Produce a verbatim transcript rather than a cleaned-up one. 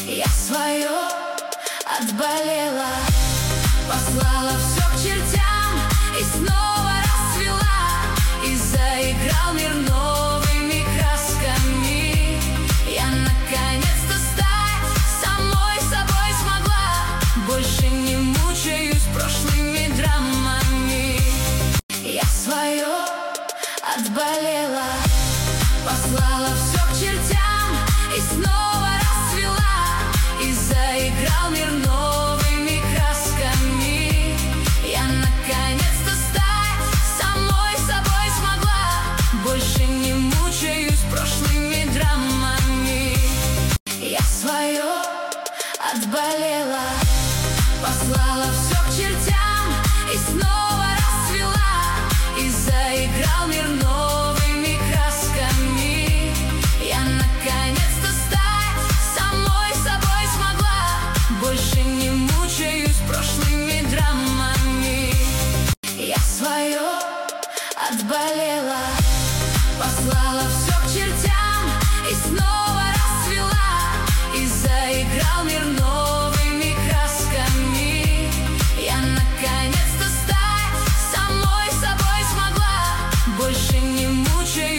Я свое отболела, послала все к чертям и снова расцвела, и заиграл мир новыми красками. Я наконец-то стать самой собой смогла, больше не мучаюсь прошлыми драмами. Я свое отболела, послала все к чертям и снова расцвела, и заиграл мир новыми красками. Я наконец-то стать самой собой смогла, больше не мучаюсь прошлыми драмами. Я свое отболела, послала все к чертям и снова расцвела, и заиграл мир новыми красками. Я наконец-то стать самой собой смогла, больше не мучаюсь прошлыми драмами. Я свое отболела.